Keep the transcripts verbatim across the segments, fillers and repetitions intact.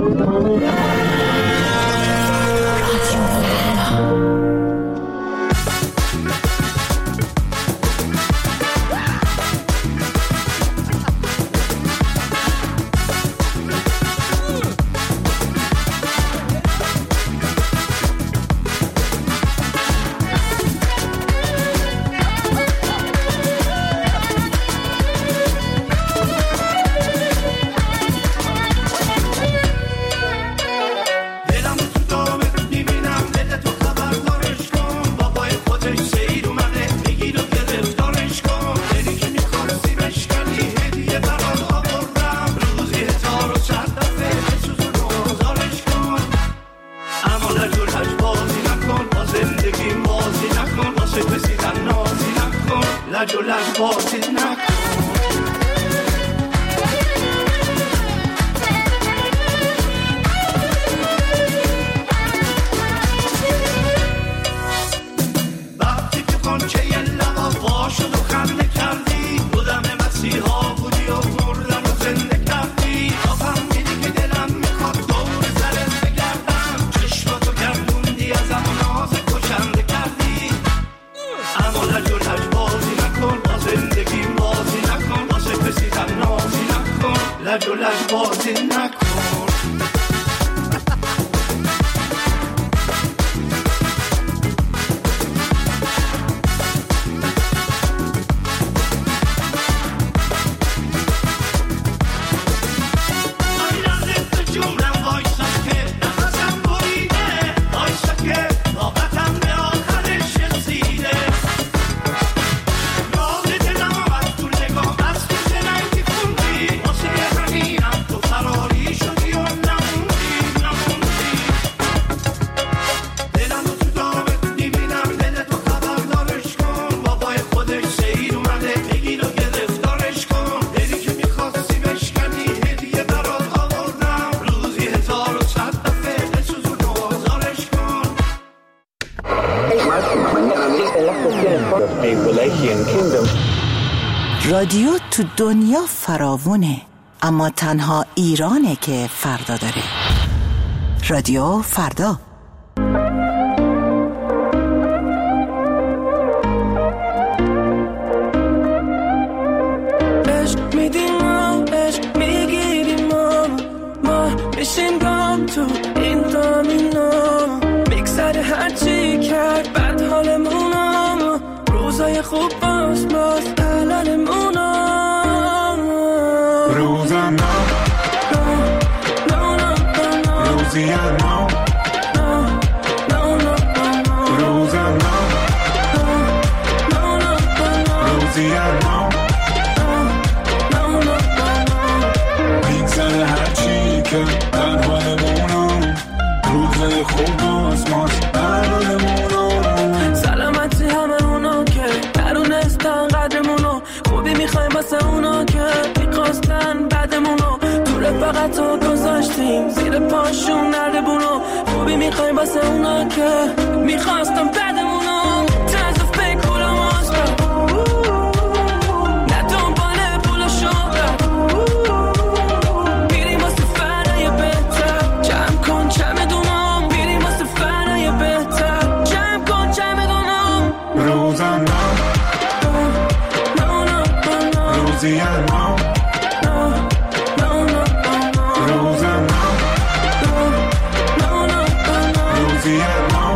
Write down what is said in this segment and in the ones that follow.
رادیو تو دنیا فراوونه، اما تنها ایرانه که فردا داره. رادیو فردا. عشق میدیم ما، عشق میگیریم ما، ما میشیم گام تو این دامینا، میگذره هرچی کرد بد حالمونم، روزای خوب باز باز الانمونم. روزم نو روزی نو روزم نو روزی نو میگذره هرچی که در حالمونم، روزای خوب باز باز الانمونم. سلامتی همه اونا که درونستن قدرمونو، خوبی میخوایم واسه اونا که میخواستن بعدمونو، تو رفاقت رو گذاشتیم زیر پاشون نردبونو، خوبی میخوایم واسه اونا که میخواستن بعدمونو. طرز فکر پول و مصرف، نه دنبال پول و شهرت، میریم واسه فرای بهتر، جمع کن چمدونم، میریم واسه فرای بهتر، جمع کن چمدونم. روزم نو روزی نو روزم نو روزی نو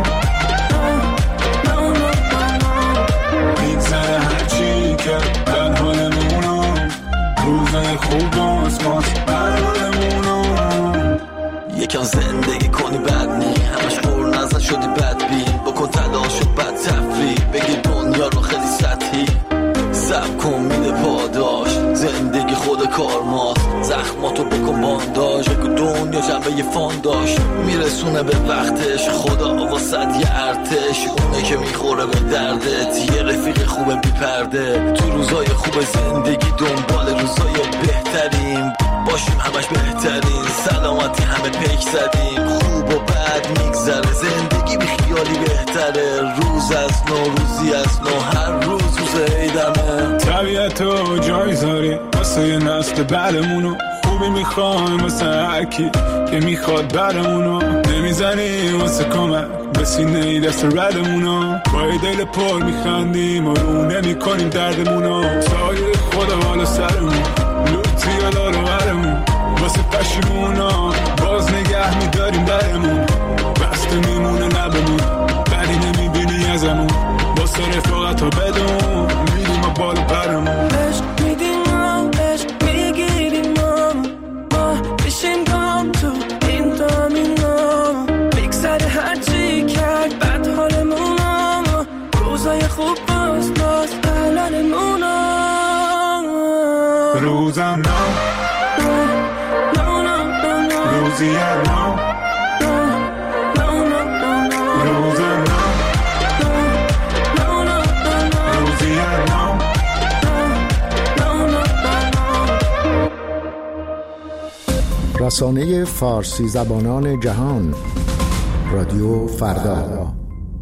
میگذره هرچی که در حالمونم، روزای خوب باز باز برحالمونم. یکم زندگی کنی بد نی، همش قور نزن شدی بد بین، بکن تلاش و بد تفریح، بگی دنیا رو خیلی سطحی، سب کن میده پاداش، زندگی خود کار ماست، زخماتو بکن بانداش، بگو دنیا جنبه فان داشت، میرسونه به وقتش، خدا واسد یه ارتش، اونه که میخوره به دردت، یه رفیق خوبه بی پرده، تو روزای خوب زندگی دنبال روزای بهترین، باشیم همش بهترین، سلامتی همه پیک زدیم، خوب و بد میگذره، زندگی بی خیالی بهتره، روز از نو روزی از نو، هر روز روز عیدمه. طبیعت تو جای زاری واسه نسل بعدمونو، خوب خوبی میخوایم واسه هرکی که میخواد برمونو، نمیزنیم واسه کمک به سینه ای دست ردمونو، با ای دل پر میخندیم و رو نمیکنیم دردمونو، سایه خدا بالا سرمون لوتی علا رو برمون، واسه پشیمونا باز نگه میداریم درمون، بسته میمونه لبمون بدی نمیبینی ازمون، واسه رفاقت ها بدون میدیم و بالا برمون، عشق میدیم هم عشق میگیریم هم ما بشیم کام تو این دامینا، بگذره هرچی کرد بد حالمون هم روزای خوب باز باز الانمون روزم نام روزی نام روزم نام روزی نام. رسانه فارسی زبانان جهان رادیو فردا.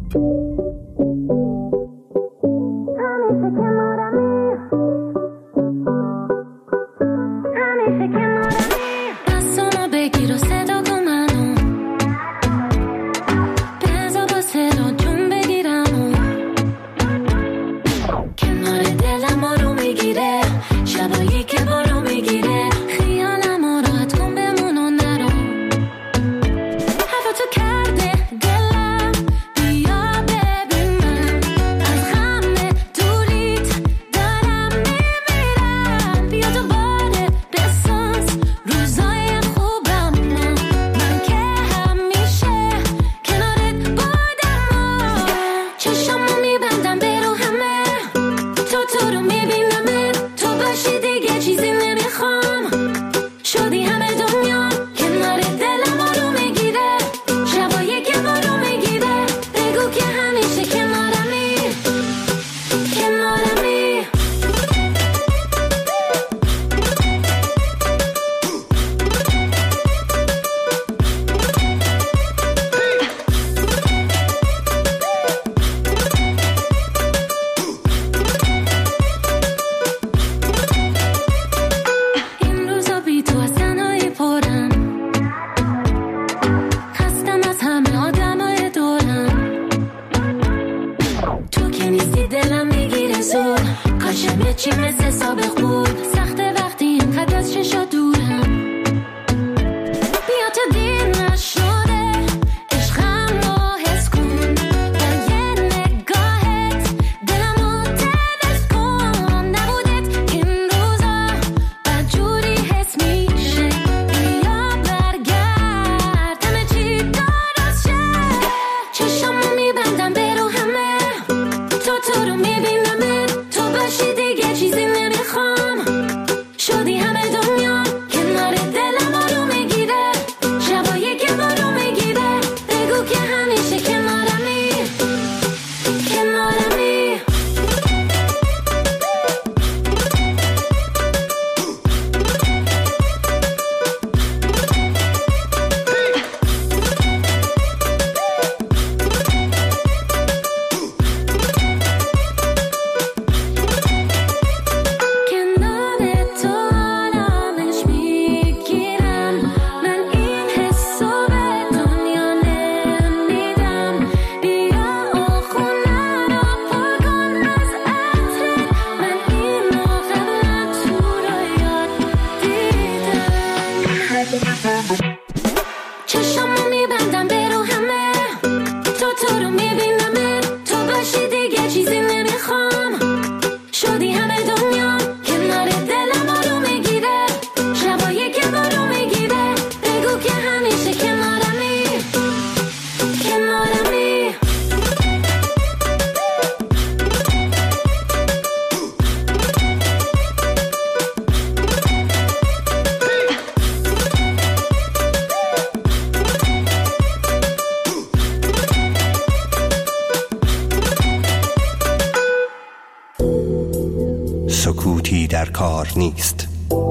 سکوتی در کار نیست.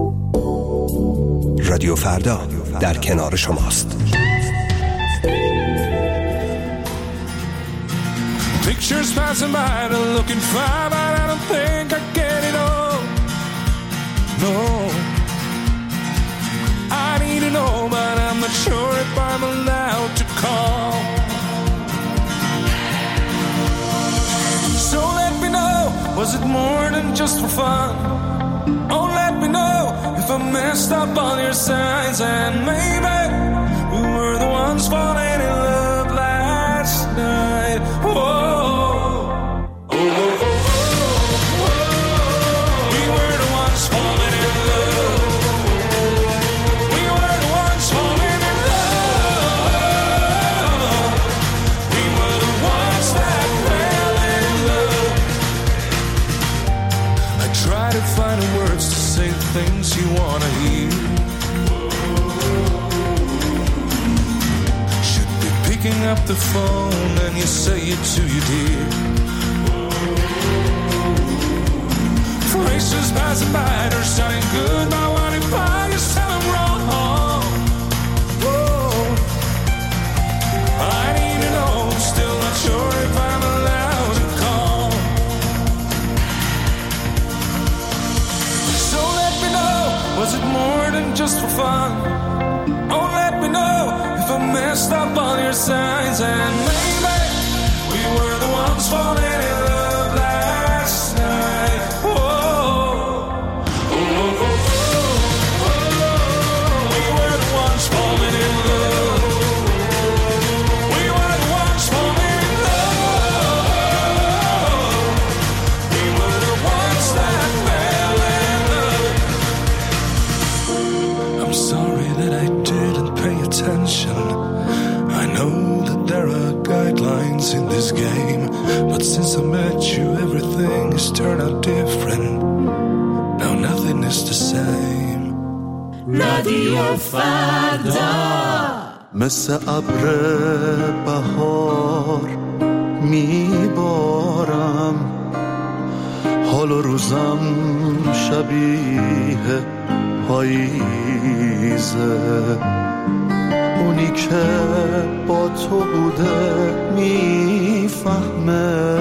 رادیو فردا در کنار شماست. Pictures passing by, looking fine, but I don't think I get it all. No. was it more than just for fun? Oh, let me know if I messed up on your signs. And maybe we were the ones falling in love last night. Whoa. Things you wanna hear. Should be picking up the phone and you say it to your dear. Faces passing by, they're saying goodbye. When it by, you tell them wrong. Whoa. I need to know, still not sure if I'm allowed to call. Was it more than just for fun? Oh, let me know if I messed up on your signs. And maybe we were the ones falling in love last night. Whoa. Oh, oh, oh, oh, oh. We were the ones falling in love. We were the ones falling in love. We were the ones that fell in love. I'm sorry that I didn't pay attention. I know that there are guidelines in this game, but since I met you, everything has turned out different. Now nothing is the same. رادیو فردا مثل ابر بهار میبارم، حال و روزم شبیه پاییزه. اونی که با تو بوده میفهمه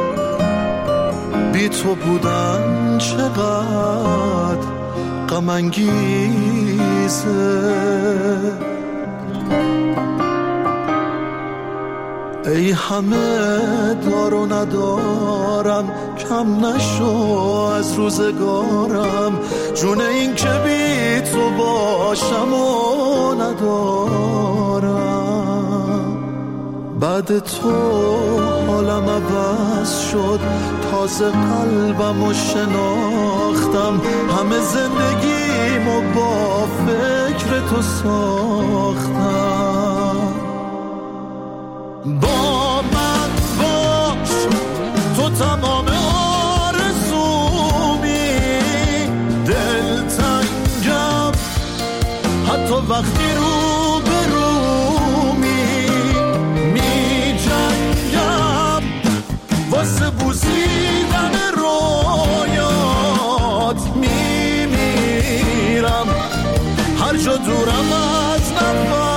بی تو بودن چقدر غم انگیزه. ای همه دار و ندارم، کم نشو از روزگارم. جون این که بی تو باشم و ندارم. بعد تو حالم عوض شد، تازه قلبم و شناختم. همه زندگیمو با فکر تو ساختم. با من باش، تو تمام آرزومی. دلتنگم حتی وقتی رو به رومی. می جنگم واسه بوسیدن رویات. می میرم هر جا دورم از نفس.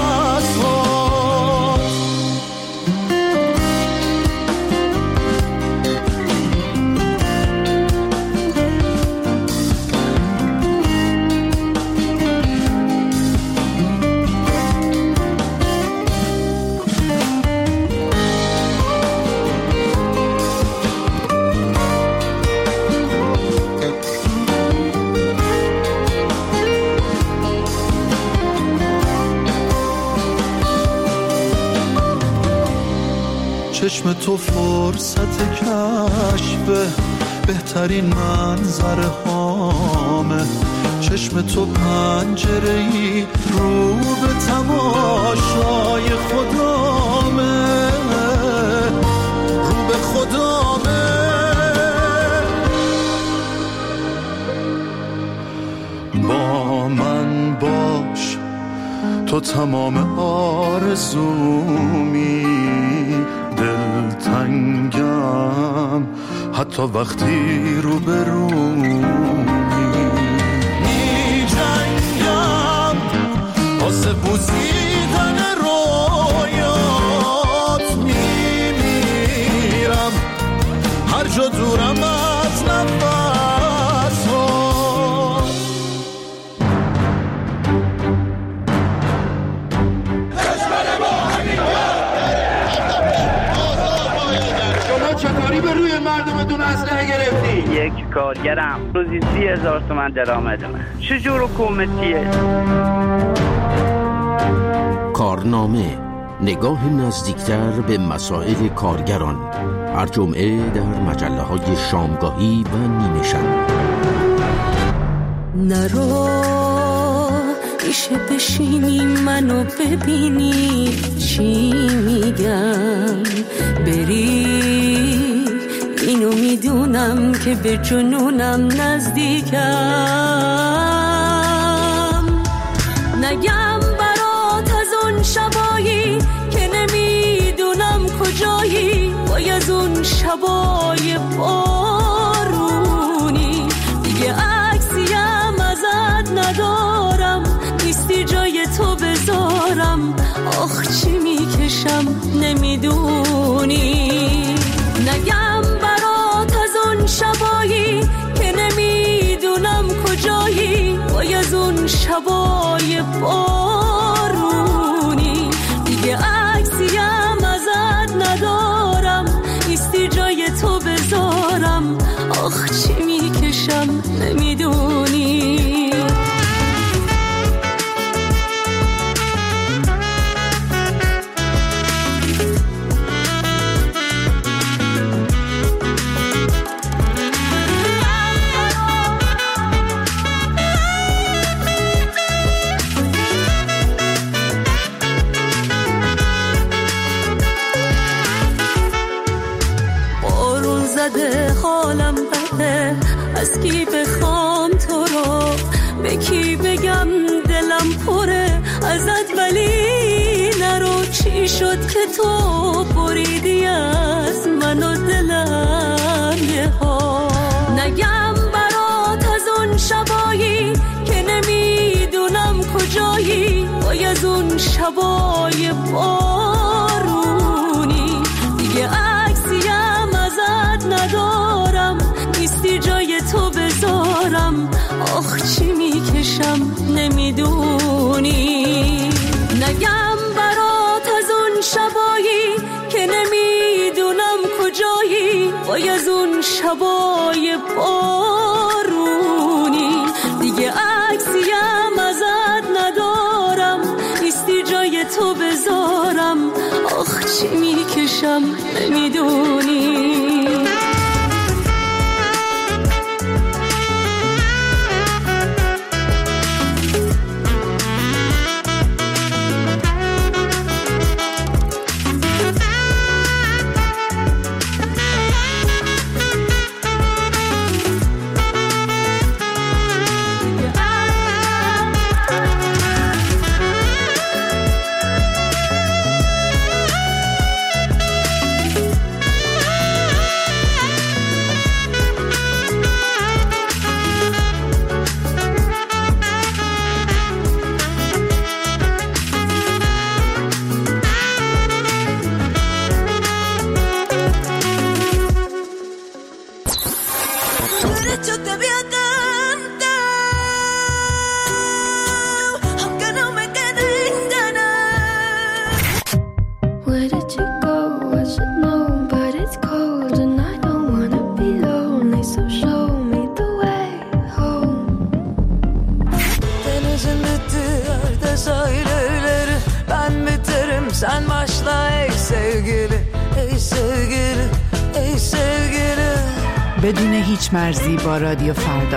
چشم تو فرصت کشف بهترین منظره هامه. چشم تو پنجره‌ای رو به تماشای خدامه. رو به خدامه. با من باش، تو تمام آرزومی. دلتنگم حتی وقتی رو به رومی. می جنگم واسه بوسیدن رویات. می میرم هر جا دورم از نفس. چطوری به روی مردمتون اسلحه گرفتین؟ یک کارگرم روزی سی هزار تومن درآمد من. چجور حکومتیه؟ کارنامه، نگاه نزدیکتر به مسائل کارگران، هر جمعه در مجله های شامگاهی و نیمه شب. نرو میشه بشینی منو ببینی چی میگم، بری اینو میدونم که به جنونم نزدیکم، نگم برات از اون شبایی که نمیدونم کجایی، وای از اون شبای بارونی، دیگه عکسیم ازت ندارم، نیستی جای تو بذارم، آخ چی میکشم نمیدونی، نگم برات از اون شبایی که نمیدونم کجایی، وای از اون شبای بارونی، دیگه عکسیم ازت ندارم، نیستی جای تو بذارم، آخ چی میکشم نمیدونی. حالم بده، از کی بخوام تو رو، به کی بگم دلم پره ازت، ولی نرو چی شد که تو بریدی از من و دلم یه ها، نگم برات از اون شبایی که نمیدونم کجایی، وای از اون شبای بارونی، دیگه عکسیم ازت ندارم، نیستی جای تو بذارم، آخ چی میکشم نمیدونی، نگم برات از اون شبایی که نمیدونم کجایی، وای از اون شبای بارونی، دیگه عکسیم ازت ندارم، نیستی جای تو بذارم، آخ چی میکشم نمیدونی. Sen başla ey sevgili, ey sevgili, ey sevgili. بدون هیچ مرزی با رادیو فردا.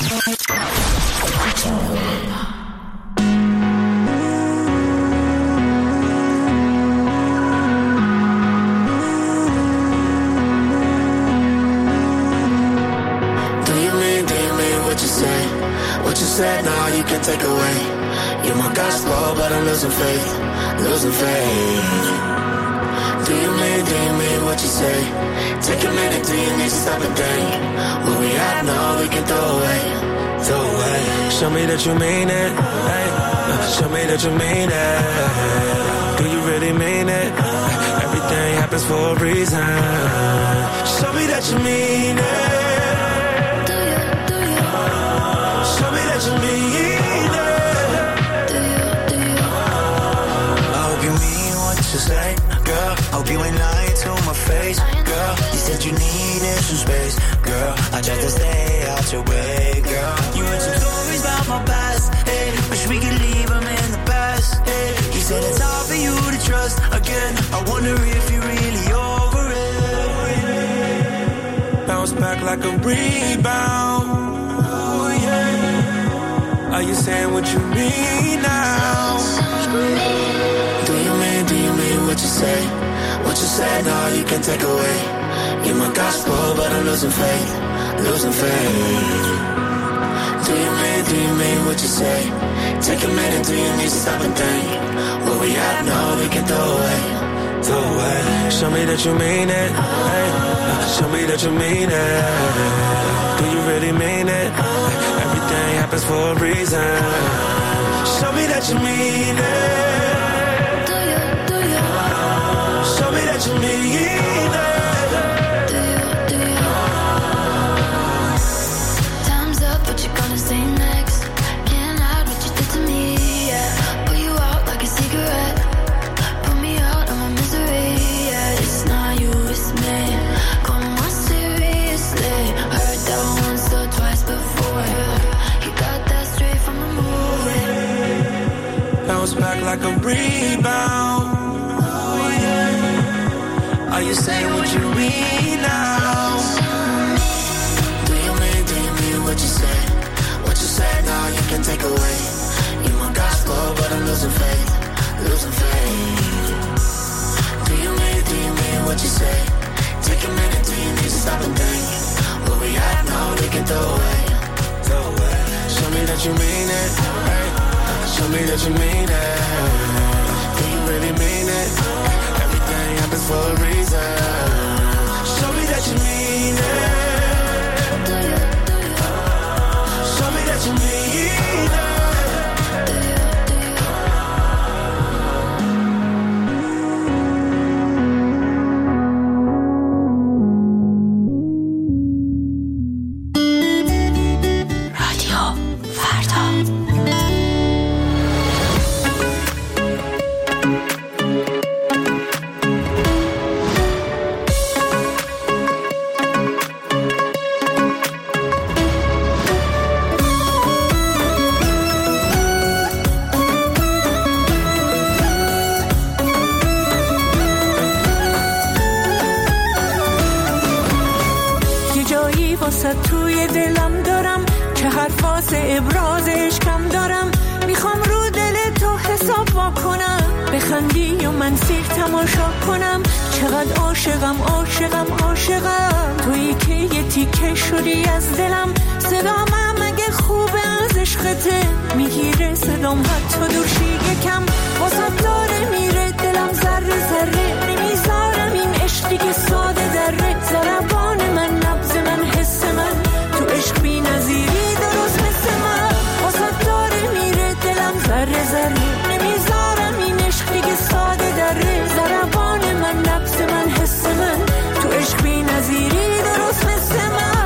Do you mean, do you mean what you say? What you said now you can take away. You're my gospel but I'm losing faith, losing faith. Do you mean, do you mean what you say? Take a minute, do you need to stop and think? What we have now we can throw away, throw away. Show me that you mean it, hey. Show me that you mean it. Do you really mean it? Everything happens for a reason. Show me that you mean it. Do you, do you? Show me that you mean it. Do you, do you? I hope you mean what you say, girl. Hope you ain't lying to to my face, girl. You said you needed some space, girl. I tried to stay out your way, girl. You heard some stories about my past, hey. Wish we could leave them in the past, hey. You said it's hard for you to trust again. I wonder if you're really over it. Bounce back like a rebound. Oh yeah. Are you saying what you mean now? Do you mean, do you mean what you say? What you say, no, you can take away. You're my gospel, but I'm losing faith, losing faith. Do you mean, do you mean what you say? Take a minute, do you need to stop and think? What we have, no, we can throw away, throw away. Show me that you mean it, hey. Show me that you mean it. Do you really mean it? Everything happens for a reason. Show me that you mean it. Do you, do you? Show me that you mean it. Do you, do you? Time's up, what you gonna say next? Can't hide what you did to me, yeah. Put you out like a cigarette. Put me out of my misery, yeah. It's not you, it's me. Come on, seriously. Heard that once or twice before. You got that straight from the movie. Bounce back like a rebound. Oh yeah. Are you saying what you mean now? Do you mean, do you mean what you say? What you say now you can take away. You're my gospel, but I'm losing faith, losing faith. Do you mean, do you mean what you say? Take a minute, do you need to stop and think? What we have now we can throw away, throw away. Show me that you mean it, hey. Show me that you mean it. Do you really mean it? Everything happens for a reason. Show me that you mean it. Show me that you mean it. توی دلم دارم که حرف واسه ابراز عشقم دارم. میخوام رو دل تو حساب وا کنم، بخندی و من سیر تماشا کنم. چقدر عاشقم عاشقم عاشقم تویی که یه تیکه شدی از دلم. صدام هم اگه خوبه از عشقته میگیره صدام حتی دورشی یکم. واسه داره میره دلم ذره ذره، نمیذارم این عشقی که ساده دره. ضربان من نبض من حس من تو عشق بی نظیری درست مثل من. واسه داره میره دلم ذره ذره، نمیذارم این عشقی که ساده دره. ضربان من نبض من حس من تو عشق بی نظیری درست مثل من.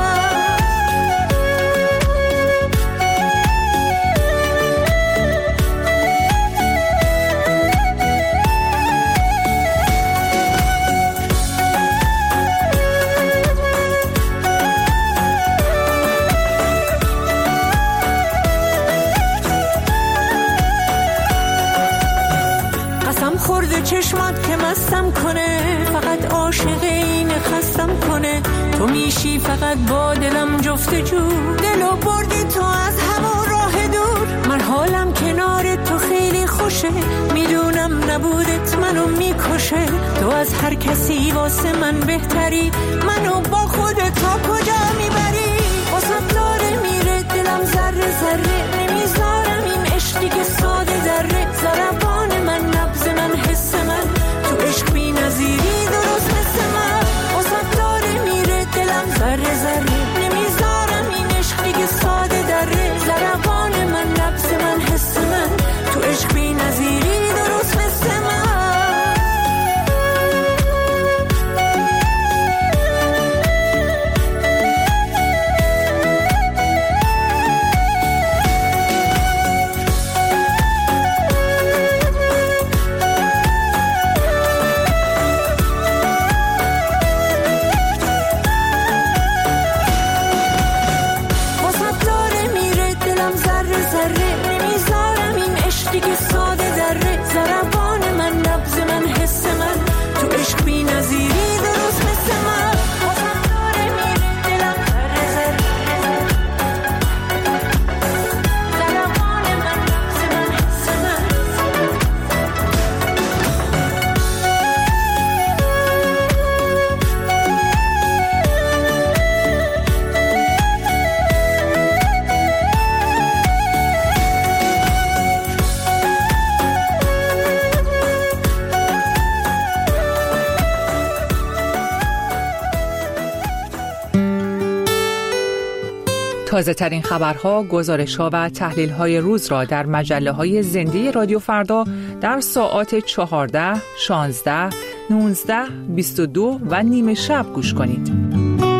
خورده چشمات که مستم کنه، فقط عاشق این خستم کنه. تو میشی فقط با دلم جفتجو، دلو بردی تو از همون راه دور. من حالم کنار تو خیلی خوشه، میدونم نبودت منو میکشه. تو از هر کسی واسه من بهتری، منو با خودت تا کجا میبری. واسه داره میره دلم ذره ذره، نمیذارم این عشقی که ساده دره. ضربان من نبض من حس من تو عشق بی نظیری درست مثل من. واسه داره میره دلم ذره ذره، نمیذارم این عشقی که ساده دره. ضربان من نبض من حس من تو عشق بی نظیری درست مثل من. تازه ترین خبرها، گزارش‌ها و تحلیل‌های روز را در مجله‌های زنده رادیو فردا در ساعات چهارده، شانزده، نوزده، بیست و دو و نیمه شب گوش کنید.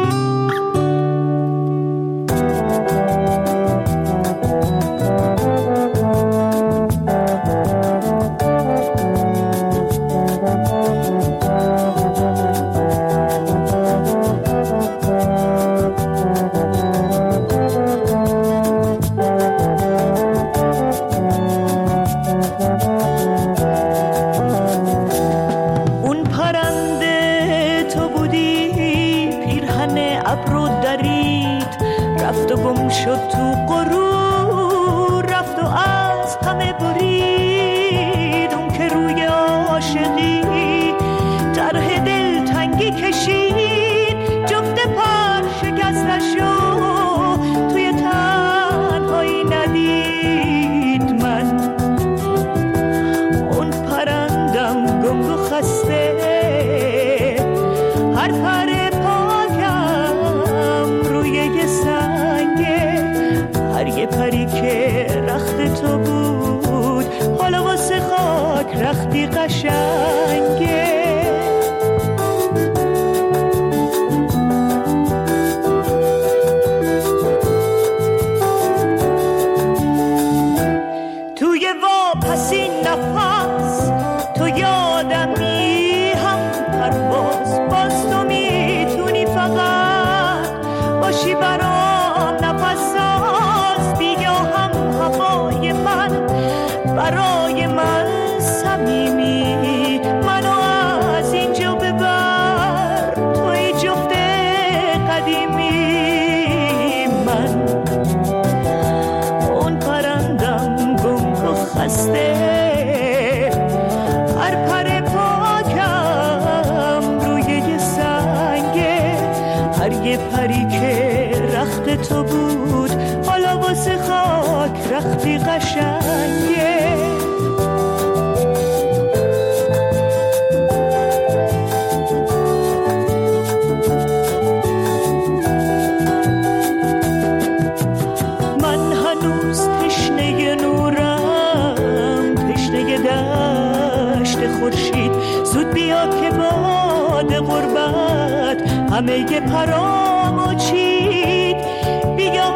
همه پرامو چید بیا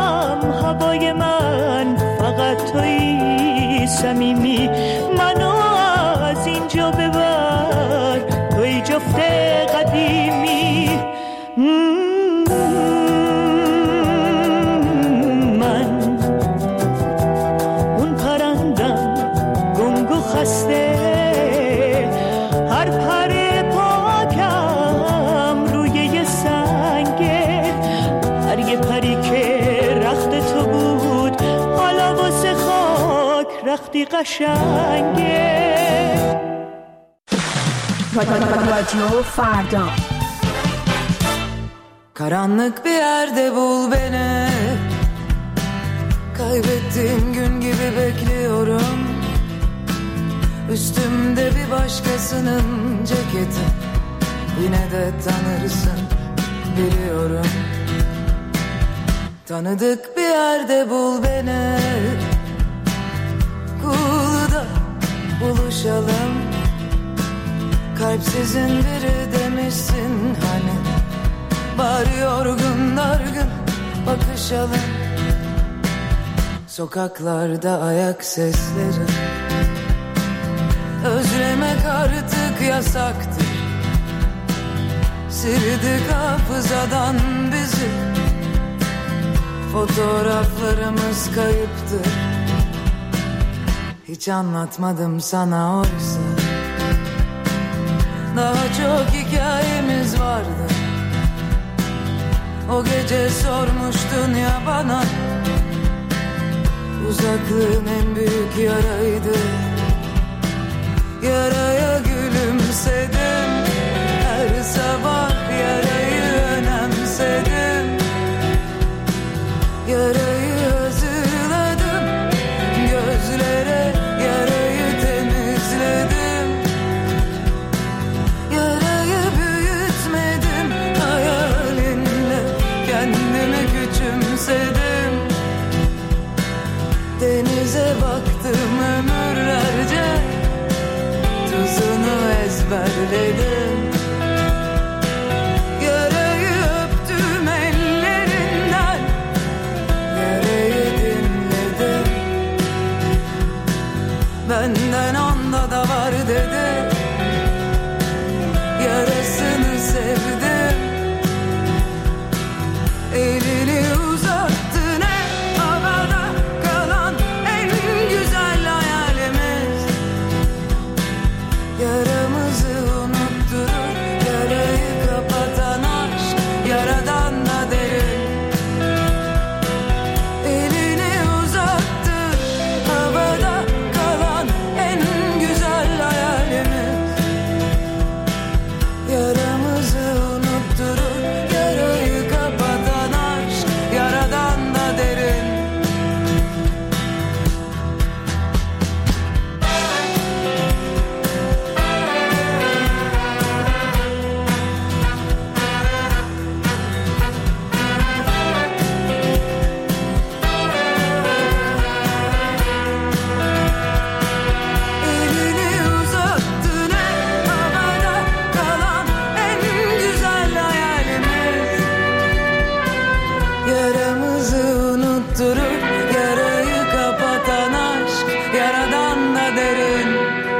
هم هوای من فقط توی صمیمی منو از اینجا ببر توی جفت قدیمی من اون پرندم گنگ و خسته هر پر رختی قشنگه. رادیو فردا. Karanlık bir yerde bul beni, kaybettiğim gün gibi bekliyorum. Üstümde bir başkasının ceketi, yine de tanırsın biliyorum. Tanıdık bir yerde bul beni, Kulu'da buluşalım. Kalpsizin biri demişsin hani, bari yorgun dargın bakışalım. Sokaklarda ayak sesleri, özlemek artık yasaktır. Sildik hafızadan bizi, fotoğraflarımız kayıptır. Hiç anlatmadım sana oysa, daha çok hikayemiz vardı. O gece sormuştun ya bana, uzaklığın en büyük yaraydı. Yaraya gülümsedim, her sabah yarayı önemsedim. Yarayı hazırladım, gözlere yarayı temizledim. Yarayı büyütmedim, hayalinle kendimi küçümsedim. ben onda da var dedi. Yarasını sevdim. Elini uzattı ne havada kalan en güzel hayalimiz. Yaramızı unutturur yarayı kapatan aşk, yaradan da derin. Elini uzattı havada kalan en güzel hayalimiz. Yaramızı unutturur yarayı kapatan aşk, yaradan da derin. Elini uzattı ne havada kalan en güzel hayalimiz. Yaramızı unutturur yarayı kapatan aşk, yaradan da derin.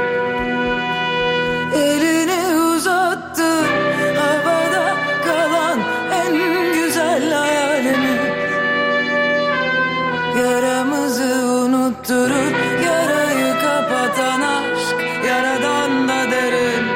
Elini uzattı havada kalan en güzel hayalimiz. Yaramızı unutturur yarayı kapatan aşk, yaradan da derin.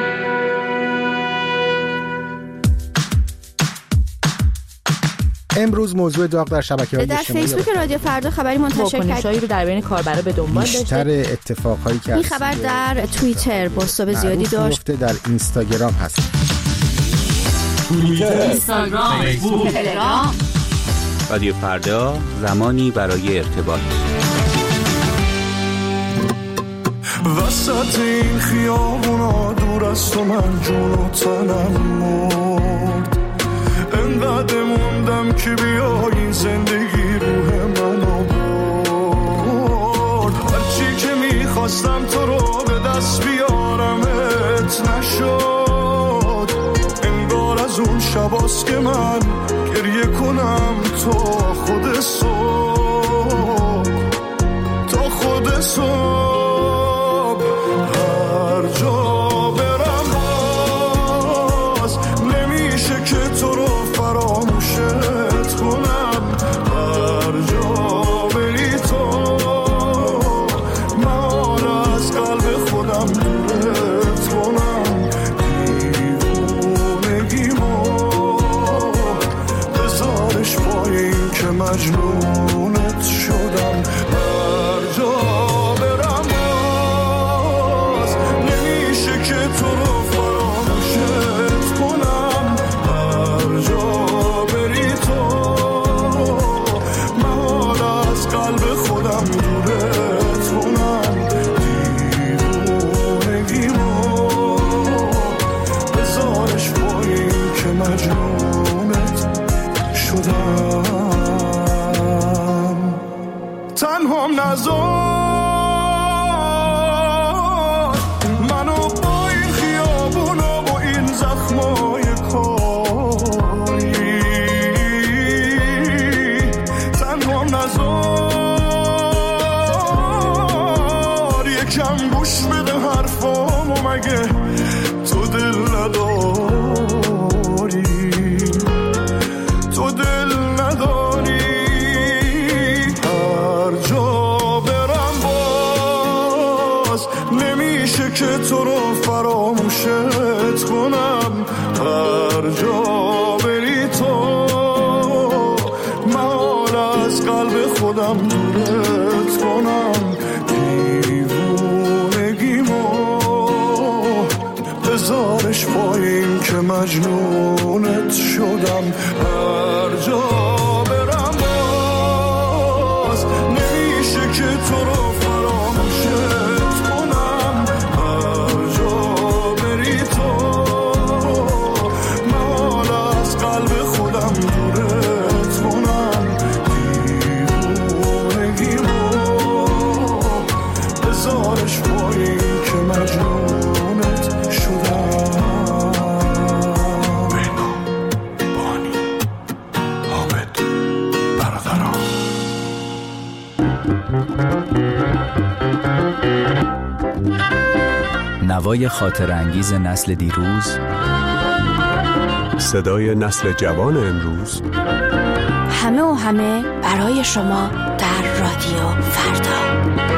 امروز موضوع داغ در شبکه‌های در اجتماعی فیسبوک رادیو فردا خبری منتشر واکنش‌هایی رو در بین کاربرا به دنبال بیشتر داشته. اتفاقهایی که این خبر در توییتر بازتاب زیادی داشت. در اینستاگرام هست. توییتر، اینستاگرام، فیسبوک، تلگرام. رادیو فردا، زمانی برای ارتباط. وسط این خیابونا دور از تو من جون و تنم مرد. انقدر موندم که بیا این زندگی روح منو برد. هرچی که میخواستم تو رو به دست بیارمت نشد. انگار از اون شباست که من گریه کنم تا خود صبح، تا خود صبح. هر جا برم باز نمیشه که تو رو فراموشت کنم. هر جا بری تو من از قلب خودم دورت کنم. دیوونگیمو بذارش پایین که مجنونت شدم. هر جا برم باز نمیشه که تو رو فراموشت کنم. هر جا بری تو من از قلب خودم دورت کنم. دیوونگیمو بذارش پایین که مجنونت شدم. تنهام نذار منو با این خیابونا و این زخمای کاری. تنهام نذار یکم گوش بده حرفامو، مگه تو دل نداری؟ تو دل نداری؟ هر جا برم باز نمیشه که تو رو فراموشت کنم. هر جا بری تو من از قلب خودم دورت کنم. دیوونگیمو بذارش پایین که مجنونت شدم. هر جا برم باز نمیشه که تو رو فراموشت کنم. هر جا بری تو من از قلب خودم دورت کنم. دیوونگیمو بذارش پایین که مجنونت شدم. بینا بانی عامل نوای خاطر انگیز نسل دیروز، صدای نسل جوان امروز، همه و همه برای شما در رادیو فردا.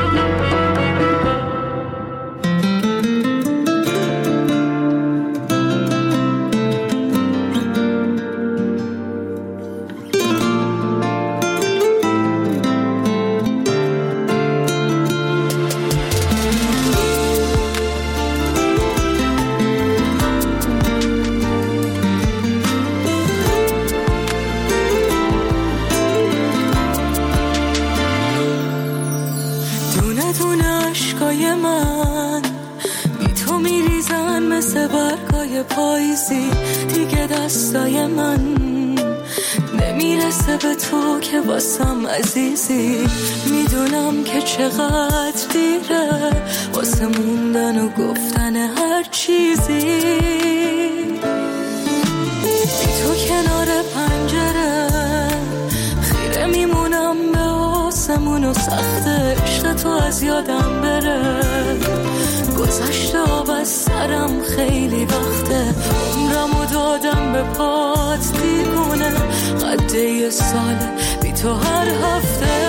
پاییزی دیگه دستای من نمیرسه به تو که واسم عزیزی. میدونم که چقدر دیره واسه موندن و گفتن هر چیزی. بی تو کنار پنجره خیره میمونم به آسمون و سخت عشق تو از یادم بره. گذشته آب از سرم خیلی وقته، عمرمو دادم به پات دیگونه. قده یه ساله بی تو هر هفته.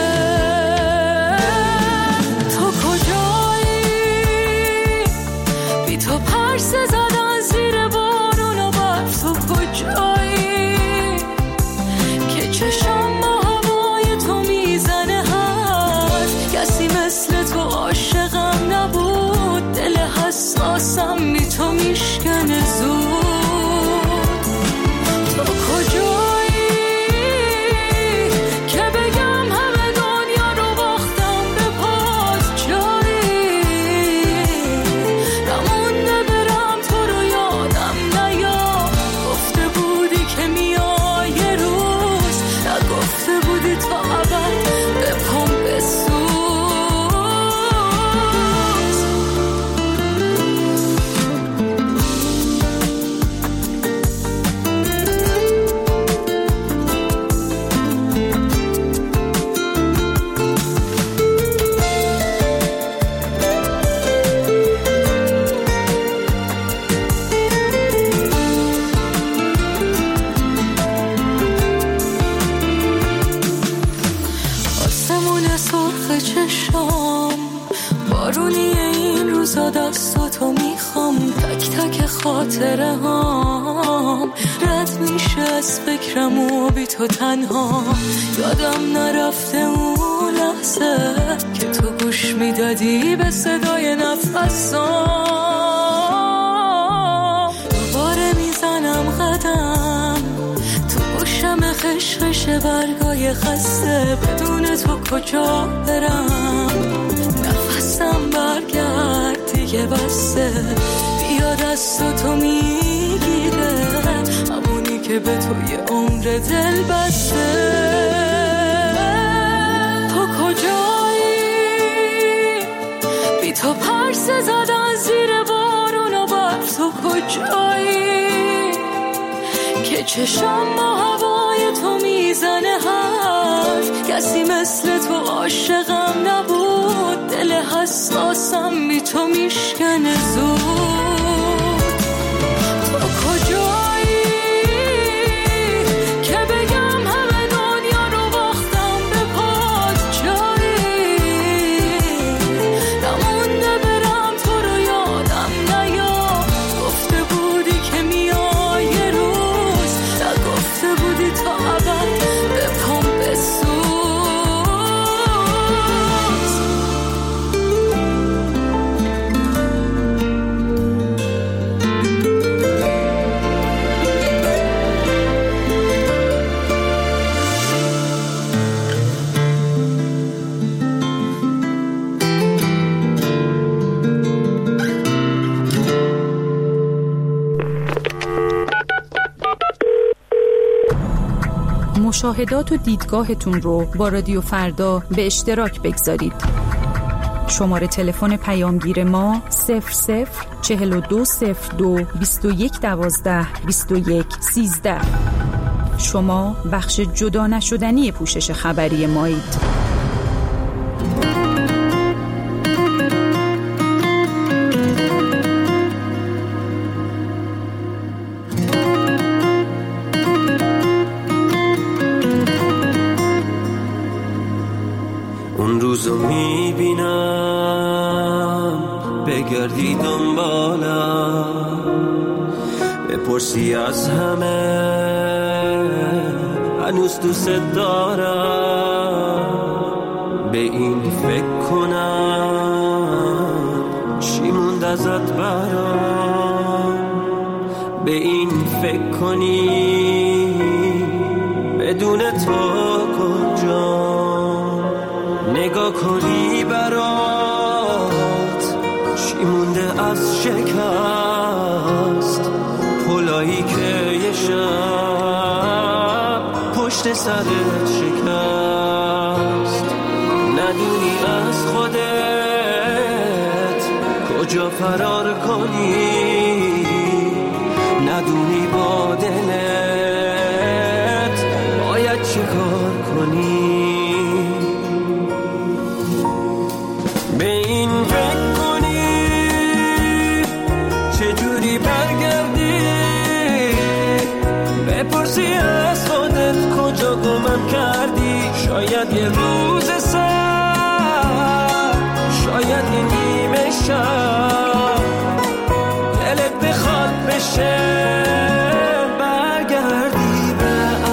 تو کجایی؟ بی تو پرسه زدن زیر بارون و برف. تو کجایی که چشم با هوای تو میزنه هست؟ کسی مثل تو عاشقم نبود. دل حساسم بی تو میشکنه زود. تو کجایی که بگم همه دنیا رو باختم به پات؟ جایی نمونده برم تو رو یادم نیا. گفته بودی که میای یه روز، نگفته بودی تا ابد به پام بسوز. دستاتو میخوام، تک تک خاطره هام رد میشه از فکرم و بی تو تنها. یادم نرفته اون لحظه که تو گوش میدادی به صدای نفسام. دوباره میزنم قدم تو گوشم خشخش برگای خسته. بدون تو کجا برم؟ نفسم برگرد دیگه بسته. بیا دست تو میگیره همونی که به توی عمر دل بسته. تو کجایی؟ بی تو پرسه زدن زیر بارون و برف. تو کجایی که چشم با هوای تو میزنه حرف؟ کسی مثل تو عاشقم نبود. دل حساسم بی تو میشکنه زود. تو کجایی که بگم همه دنیا رو باختم به پات؟ جایی نمونده برم تو رو یادم نیا. گفته بودی که میای یه روز، نگفته بودی تا ابد به پام بسوز. مشاهدات و دیدگاهتون رو با رادیو فردا به اشتراک بگذارید. شماره تلفن پیامگیر ما صفر صفر چهل و دو صفر دو بیست و یک دوازده بیست و یک سیزده. شما بخش جدا نشدنی پوشش خبری مایید. ای دنبالم، بپرسی از همه هنوز دوست دارم، به این فکر کنم چی موند ازت برام، به این فکر کنی بدون تو کجا، نگاه کنی برات چی مونده از شکست، پلایی که یه شب پشت سرت شکست، ندونی از خودت کجا فرار کنی، ندونی با دلت باید چه کار کنی، به این فکر کنی چجوری برگردی، بپرسی از خودت کجا گمم کردی، شاید یه روز سر، شاید یه نیمه شب دلت بخواد بشه برگردی به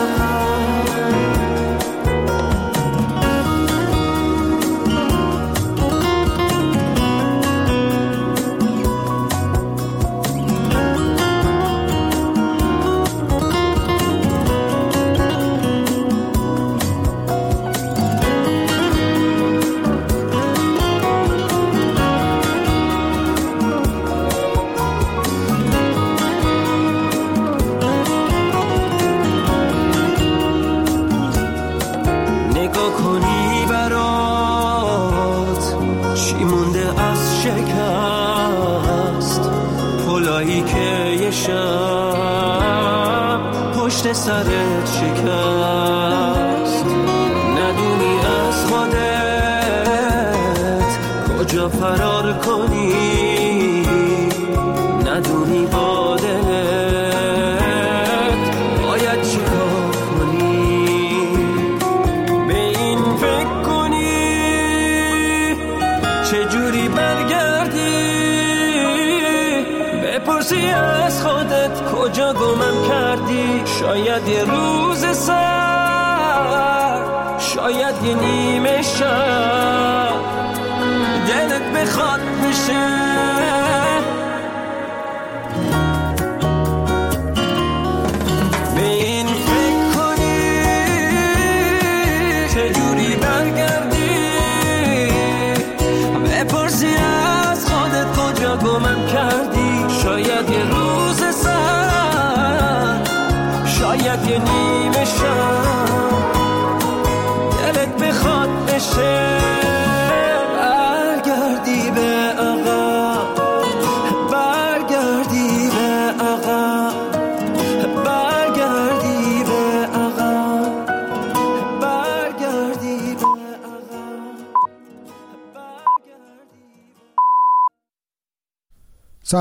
سرت شکست، ندونی از خودت کجا فرار کنی، ندونی با دلت باید چی کار کنی، به این فکر کنی چجوری برگردی، بپرسی از خودت کجا گمم کردی، شاید یه روز سر، شاید یه نیمه شب دلت بخواد بشه